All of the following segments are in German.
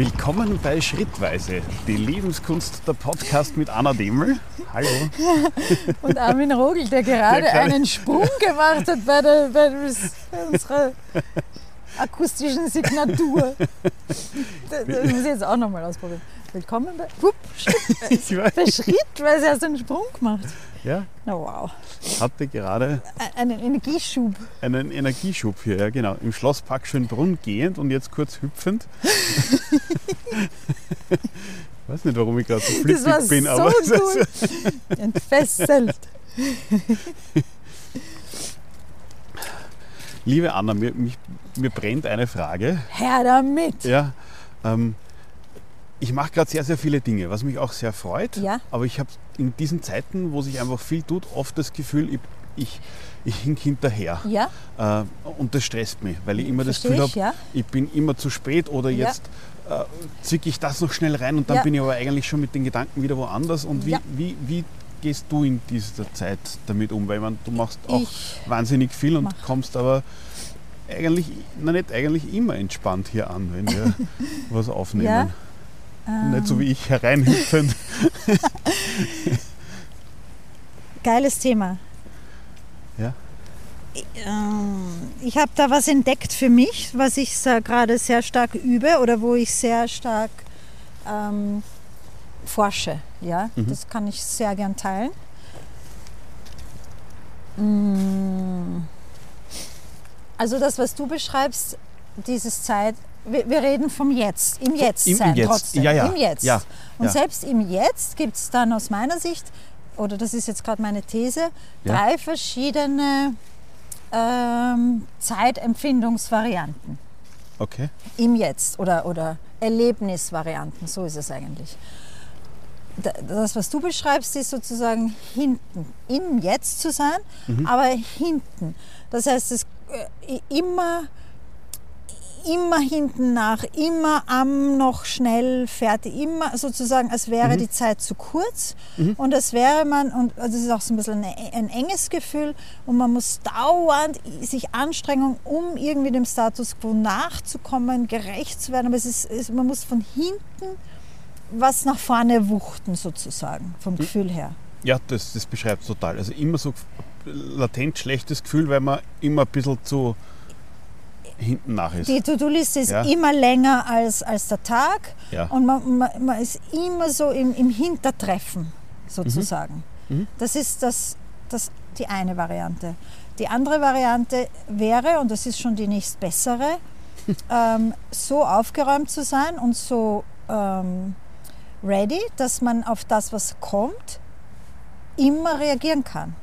Willkommen bei Schrittweise, die Lebenskunst der Podcast mit Anna Deml. Hallo. Und Armin Rogl, der gerade einen Sprung gemacht hat bei unserer akustischen Signatur. Das muss ich jetzt auch nochmal ausprobieren. Willkommen bei Schrittweise hast du einen Sprung gemacht. Ja. Na wow. Hatte gerade einen Energieschub. Einen Energieschub hier, ja genau. Im Schlosspark Schönbrunn gehend und jetzt kurz hüpfend. Ich weiß nicht, warum ich gerade so flippig bin, so aber gut. Entfesselt. Liebe Anna, mir brennt eine Frage. Her damit! Ja, ich mache gerade sehr, sehr viele Dinge, was mich auch sehr freut. Ja. Aber ich habe in diesen Zeiten, wo sich einfach viel tut, oft das Gefühl, ich hink hinterher. Ja. Und das stresst mich, weil ich immer das Gefühl habe, ja. ich bin immer zu spät oder jetzt zwicke ich das noch schnell rein und dann bin ich aber eigentlich schon mit den Gedanken wieder woanders. Und wie gehst du in dieser Zeit damit um? Weil du machst auch wahnsinnig viel und kommst aber nicht immer entspannt hier an, wenn wir was aufnehmen. Ja. Nicht so wie ich hereinhüpfend. Geiles Thema. Ja. Ich habe da was entdeckt für mich, was ich gerade sehr stark übe oder wo ich sehr stark forsche. Ja? Das kann ich sehr gern teilen. Also das, was du beschreibst, dieses Zeit, wir reden vom Jetzt, im Jetzt sein trotzdem, im Jetzt. Ja. Und selbst im Jetzt gibt es dann aus meiner Sicht, oder das ist jetzt gerade meine These, 3 verschiedene Zeitempfindungsvarianten. Okay. Im Jetzt oder Erlebnisvarianten, so ist es eigentlich. Das, was du beschreibst, ist sozusagen hinten, im Jetzt zu sein, aber hinten. Das heißt, es immer hinten nach, immer noch schnell fertig, immer sozusagen, als wäre die Zeit zu kurz und als wäre und das ist auch so ein bisschen ein enges Gefühl und man muss dauernd sich anstrengen, um irgendwie dem Status quo nachzukommen, gerecht zu werden, aber man muss von hinten was nach vorne wuchten sozusagen, vom Gefühl her. Ja, das beschreibt es total. Also immer so latent schlechtes Gefühl, weil man immer ein bisschen zu hinten nach ist. Die To-Do-Liste ist immer länger als der Tag und man ist immer so im Hintertreffen sozusagen. Das ist die eine Variante. Die andere Variante wäre, und das ist schon die nächstbessere, so aufgeräumt zu sein und so ready, dass man auf das, was kommt, immer reagieren kann.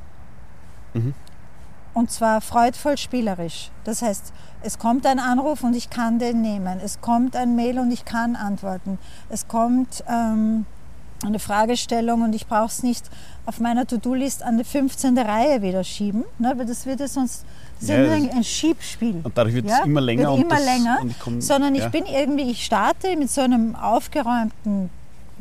Und zwar freudvoll spielerisch. Das heißt, es kommt ein Anruf und ich kann den nehmen. Es kommt ein Mail und ich kann antworten. Es kommt eine Fragestellung und ich brauche es nicht auf meiner To-Do-List an die 15. Reihe wieder schieben, ne? Weil das wird ja sonst ein Schiebspiel. Und dadurch wird es immer länger. Sondern ich starte mit so einem aufgeräumten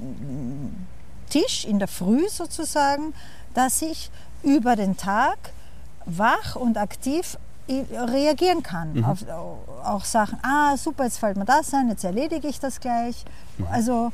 Tisch in der Früh sozusagen, dass ich über den Tag wach und aktiv reagieren kann auf auch Sachen. Super, jetzt fällt mir das ein, jetzt erledige ich das gleich. Also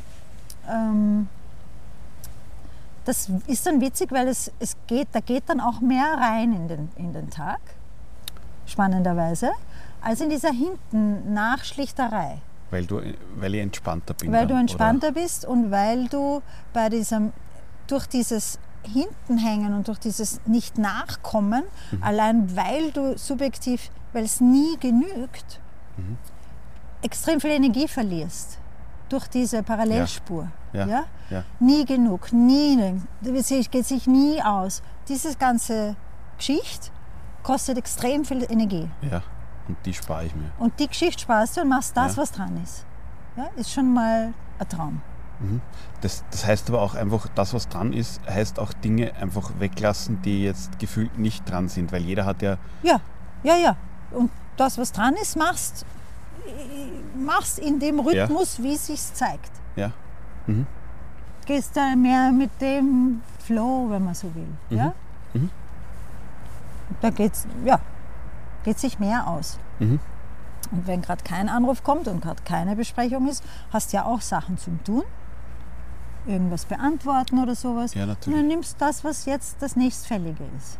das ist dann witzig, weil da geht dann auch mehr rein in den Tag, spannenderweise, als in dieser hinten Nachschlichterei. Weil ich entspannter bin. Weil du entspannter bist und weil du durch dieses Hintenhängen und durch dieses Nicht-Nachkommen, allein weil du subjektiv, weil es nie genügt, extrem viel Energie verlierst durch diese Parallelspur. Ja. Nie genug, geht sich nie aus. Diese ganze Geschichte kostet extrem viel Energie. Ja, und die spare ich mir. Und die Geschichte sparst du und machst das, was dran ist. Ja, ist schon mal ein Traum. Das heißt aber auch einfach, das, was dran ist, heißt auch Dinge einfach weglassen, die jetzt gefühlt nicht dran sind, weil jeder hat ja... Ja. Und das, was dran ist, machst in dem Rhythmus, wie es sich zeigt. Ja. Gehst da mehr mit dem Flow, wenn man so will. Ja? Da geht sich mehr aus. Und wenn gerade kein Anruf kommt und gerade keine Besprechung ist, hast du ja auch Sachen zum Tun. Irgendwas beantworten oder sowas. Ja, Und natürlich. dann nimmst du das, was jetzt das nächstfällige ist.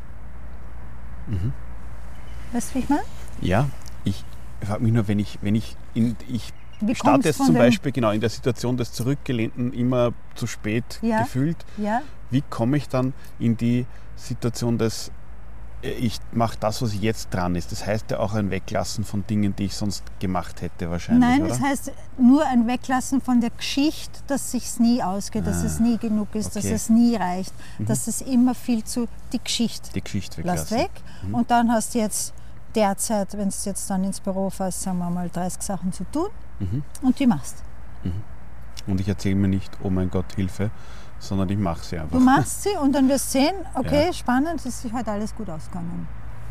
Weißt du, wie ich meine? Ja, ich frage mich nur, wenn ich Wie starte kommst jetzt von zum dem- Beispiel genau in der Situation des Zurückgelehnten immer zu spät Ja. gefühlt, Ja, wie komme ich dann in die Situation des, ich mache das, was jetzt dran ist. Das heißt ja auch ein Weglassen von Dingen, die ich sonst gemacht hätte wahrscheinlich, nein, oder? das heißt nur ein Weglassen von der Geschichte, dass sich's nie ausgeht, dass es nie genug ist, dass okay. es nie reicht, dass es immer viel zu die Geschichte. Die Geschichte Lass weglassen. weg und dann hast du jetzt derzeit, wenn du jetzt dann ins Büro fährst, sagen wir mal 30 Sachen zu tun und die machst. Und ich erzähle mir nicht, oh mein Gott, Hilfe, sondern ich mache sie einfach. Du machst sie und dann wirst du sehen, okay, Ja. spannend, es ist sich heute alles gut ausgegangen.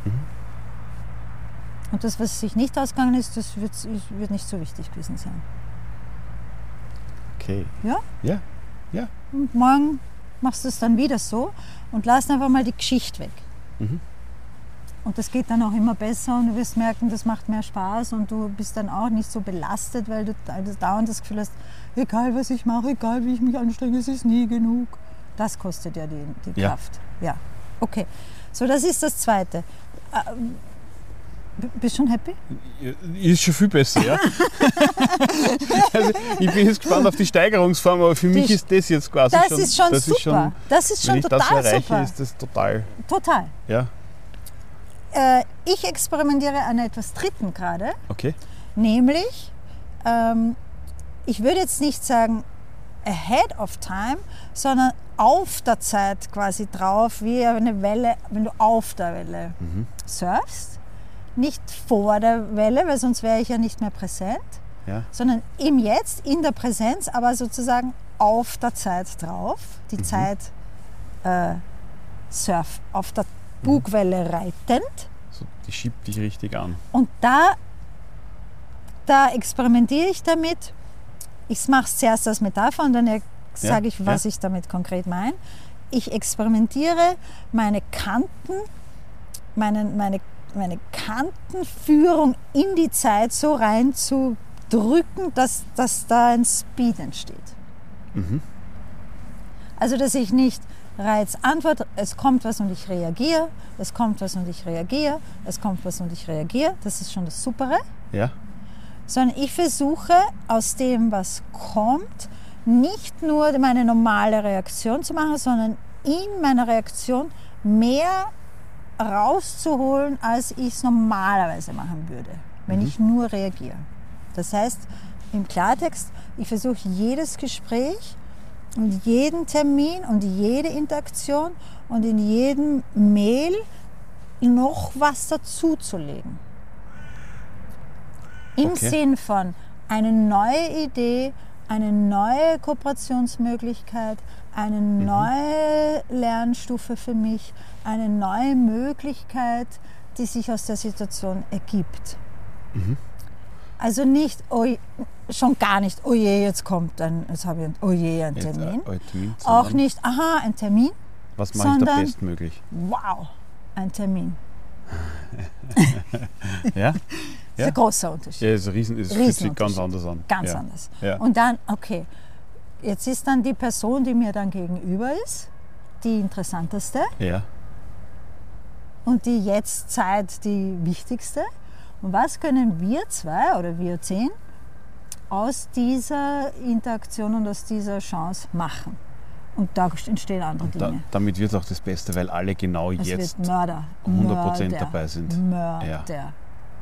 Und das, was sich nicht ausgegangen ist, das wird nicht so wichtig gewesen sein. Okay. Ja? Ja, ja. Und morgen machst du es dann wieder so und lass einfach mal die Geschichte weg. Und das geht dann auch immer besser und du wirst merken, das macht mehr Spaß und du bist dann auch nicht so belastet, weil du dauernd das Gefühl hast, egal was ich mache, egal wie ich mich anstrenge, es ist nie genug. Das kostet ja die Ja. Kraft. Ja, okay. So, das ist das Zweite. Bist du schon happy? Ist schon viel besser, ja. Also, ich bin jetzt gespannt auf die Steigerungsform, aber für mich ist das jetzt quasi Das schon... ist schon super. Das ist schon wenn ich das total erreiche, super. ist das total... Total. Ja, Ich experimentiere an etwas Dritten gerade. okay. Nämlich, ich würde jetzt nicht sagen ahead of time, sondern auf der Zeit quasi drauf, wie eine Welle, wenn du auf der Welle surfst. Nicht vor der Welle, weil sonst wäre ich ja nicht mehr präsent, Ja. sondern im Jetzt, in der Präsenz, aber sozusagen auf der Zeit drauf. Die Zeit surf, auf der Bugwelle reitend. So, die schiebt dich richtig an. Und da experimentiere ich damit. Ich mache es zuerst als Metapher und dann sage ich, was ich damit konkret meine. Ich experimentiere meine Kanten, meine Kantenführung in die Zeit so rein zu drücken, dass da ein Speed entsteht. Also, dass ich nicht Reiz-Antwort, es kommt was und ich reagiere, es kommt was und ich reagiere, es kommt was und ich reagiere, das ist schon das Supere. Ja? Sondern ich versuche aus dem, was kommt, nicht nur meine normale Reaktion zu machen, sondern in meiner Reaktion mehr rauszuholen, als ich es normalerweise machen würde, wenn ich nur reagiere. Das heißt, im Klartext, ich versuche jedes Gespräch und jeden Termin und jede Interaktion und in jedem Mail noch was dazuzulegen. Im Sinn von eine neue Idee, eine neue Kooperationsmöglichkeit, eine neue Lernstufe für mich, eine neue Möglichkeit, die sich aus der Situation ergibt. Also nicht, schon gar nicht, oh je, jetzt habe ich ein Termin. Termin, Auch nicht, aha, ein Termin, was mache ich da sondern- bestmöglich? wow, ein Termin. Ja? Das ist Ja? ein großer Unterschied. Ja, ist ein es fühlt sich ganz Riesenunterschied. anders an. Ganz ja. anders. Ja. Und dann, okay, jetzt ist dann die Person, die mir dann gegenüber ist, die interessanteste Ja. und die Jetztzeit die wichtigste. Und was können wir zwei oder wir 10 aus dieser Interaktion und aus dieser Chance machen? Und da entstehen andere Dinge. Damit wird es auch das Beste, weil alle genau Es jetzt wird Mörder. 100% Mörder, dabei sind. Mörder. Ja.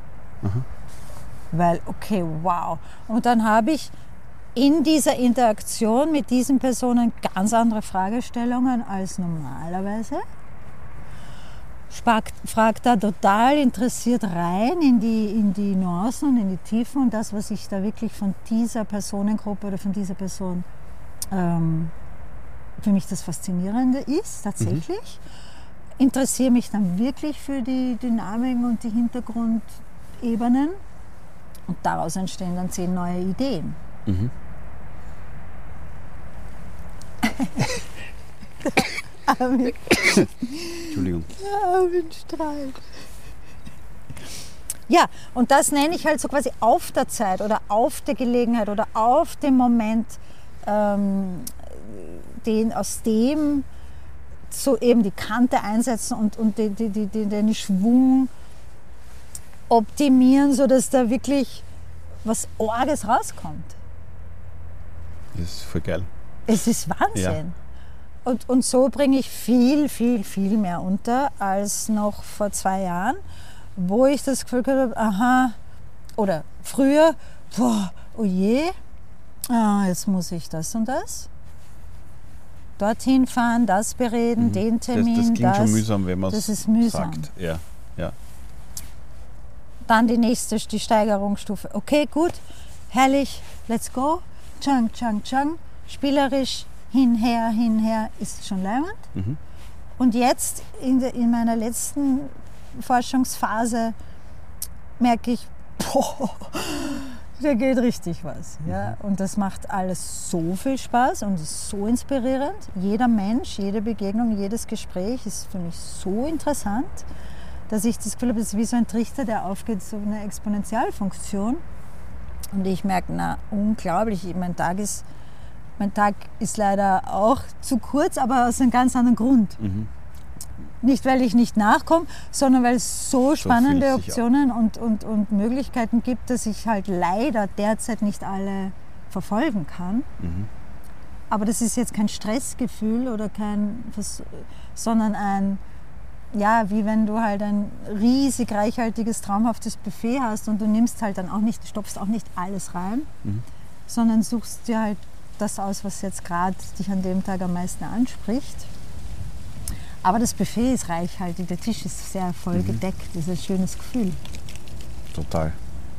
Weil, okay, wow. Und dann habe ich in dieser Interaktion mit diesen Personen ganz andere Fragestellungen als normalerweise. Fragt da total interessiert rein in die Nuancen und in die Tiefen und das, was ich da wirklich von dieser Personengruppe oder von dieser Person für mich das Faszinierende ist, tatsächlich. Interessiere mich dann wirklich für die Dynamiken und die Hintergrundebenen und daraus entstehen dann 10 neue Ideen. Entschuldigung. Armin Streit. Ja, und das nenne ich halt so quasi auf der Zeit oder auf der Gelegenheit oder auf dem Moment, aus dem so eben die Kante einsetzen und den Schwung optimieren, sodass da wirklich was Orges rauskommt. Das ist voll geil. Es ist Wahnsinn. Ja. Und so bringe ich viel, viel, viel mehr unter als noch vor 2 Jahren, wo ich das Gefühl habe, aha, oder früher, boah, oh je, jetzt muss ich das und das. Dorthin fahren, das bereden, den Termin, das klingt schon mühsam, wenn man es sagt. Ja. Dann die Steigerungsstufe. Okay, gut, herrlich, let's go. Chang, chang, chang. Spielerisch, hinher, ist schon leimend. Mhm. Und jetzt, in meiner letzten Forschungsphase, merke ich, da geht richtig was. Ja? Und das macht alles so viel Spaß und ist so inspirierend. Jeder Mensch, jede Begegnung, jedes Gespräch ist für mich so interessant, dass ich das Gefühl habe, das ist wie so ein Trichter, der aufgeht, so eine Exponentialfunktion. Und ich merke, unglaublich, mein Tag ist leider auch zu kurz, aber aus einem ganz anderen Grund. Mhm. Nicht, weil ich nicht nachkomme, sondern weil es so spannende Optionen und Möglichkeiten gibt, dass ich halt leider derzeit nicht alle verfolgen kann. Mhm. Aber das ist jetzt kein Stressgefühl oder sondern wie wenn du halt ein riesig reichhaltiges, traumhaftes Buffet hast und du nimmst halt dann stopfst auch nicht alles rein, sondern suchst dir halt das aus, was jetzt gerade dich an dem Tag am meisten anspricht. Aber das Buffet ist reichhaltig, der Tisch ist sehr voll gedeckt, das ist ein schönes Gefühl. Total.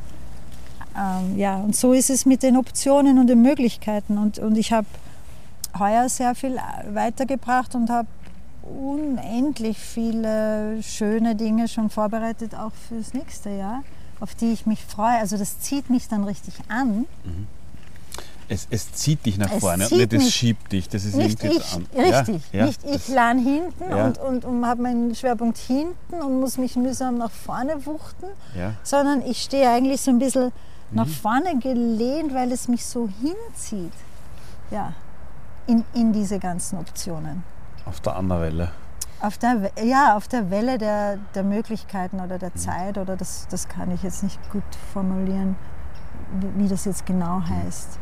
Und so ist es mit den Optionen und den Möglichkeiten. Und ich habe heuer sehr viel weitergebracht und habe unendlich viele schöne Dinge schon vorbereitet, auch fürs nächste Jahr, auf die ich mich freue. Also das zieht mich dann richtig an. Mhm. Es zieht dich nach vorne und nicht es schiebt dich. Das ist nicht irgendwie an. Richtig, nicht ich lerne hinten und habe meinen Schwerpunkt hinten und muss mich mühsam nach vorne wuchten, sondern ich stehe eigentlich so ein bisschen nach vorne gelehnt, weil es mich so hinzieht. Ja, in diese ganzen Optionen. Auf der anderen Welle. Auf der Welle der Möglichkeiten oder der Zeit, oder das kann ich jetzt nicht gut formulieren, wie das jetzt genau heißt.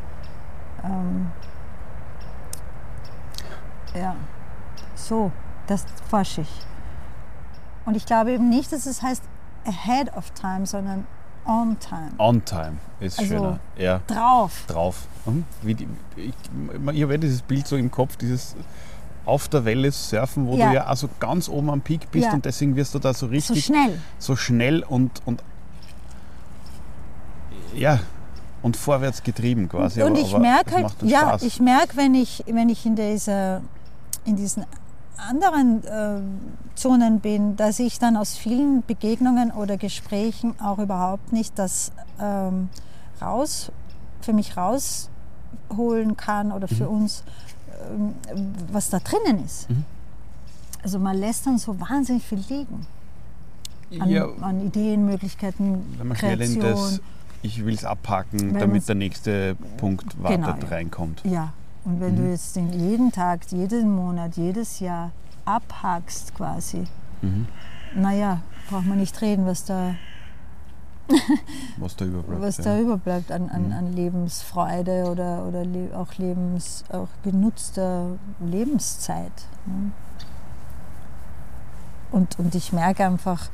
So, das forsche ich. Und ich glaube eben nicht, dass es heißt ahead of time, sondern on time. On time ist schöner. Ja. Drauf. Ich habe dieses Bild so im Kopf, dieses auf der Welle surfen, wo du ja also ganz oben am Peak bist und deswegen wirst du da so richtig so schnell und vorwärts getrieben quasi. Und ich merke halt, wenn ich in diesen anderen Zonen bin, dass ich dann aus vielen Begegnungen oder Gesprächen auch überhaupt nicht das für mich rausholen kann oder für uns, was da drinnen ist. Mhm. Also man lässt dann so wahnsinnig viel liegen. An Ideen, Möglichkeiten, Kreation. Ich will es abhaken, damit der nächste Punkt reinkommt. Ja, und wenn du jetzt jeden Tag, jeden Monat, jedes Jahr abhakst quasi, braucht man nicht reden, was da überbleibt an Lebensfreude oder auch genutzter Lebenszeit. Und ich merke einfach,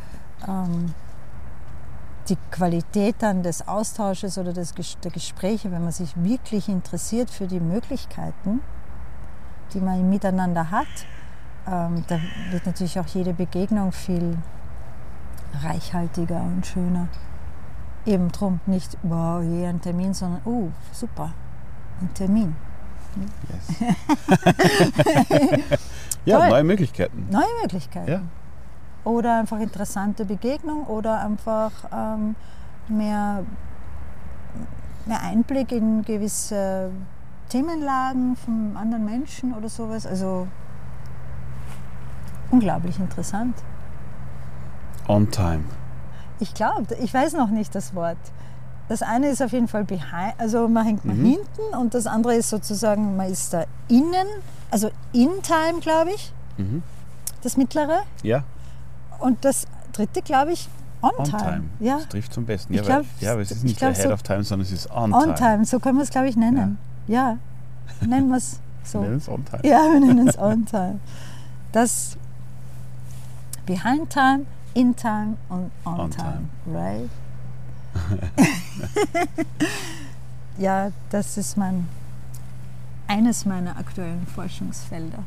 die Qualität dann des Austausches oder der Gespräche, wenn man sich wirklich interessiert für die Möglichkeiten, die man miteinander hat, da wird natürlich auch jede Begegnung viel reichhaltiger und schöner. Eben drum nicht, wow, ein Termin, sondern, super, ein Termin. Yes. Neue Möglichkeiten. Neue Möglichkeiten. Ja. Oder einfach interessante Begegnung oder einfach mehr Einblick in gewisse Themenlagen von anderen Menschen oder sowas. Also unglaublich interessant. On time. Ich glaube, ich weiß noch nicht das Wort. Das eine ist auf jeden Fall behind, also man hängt nach hinten und das andere ist sozusagen, man ist da innen, also in time, glaube ich, das mittlere. Ja. Und das dritte, glaube ich, on time. Ja. Das trifft zum Besten. Ich glaub, weil es ist nicht ahead of time, sondern es ist on time. On time, so können wir es, glaube ich, nennen. Ja, nennen wir es so. Wir nennen es on time. Ja, wir nennen es on time. Das behind time, in time und on time. Right? Ja, das ist eines meiner aktuellen Forschungsfelder.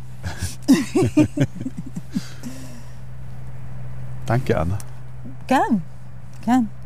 Danke, Anna. Gern.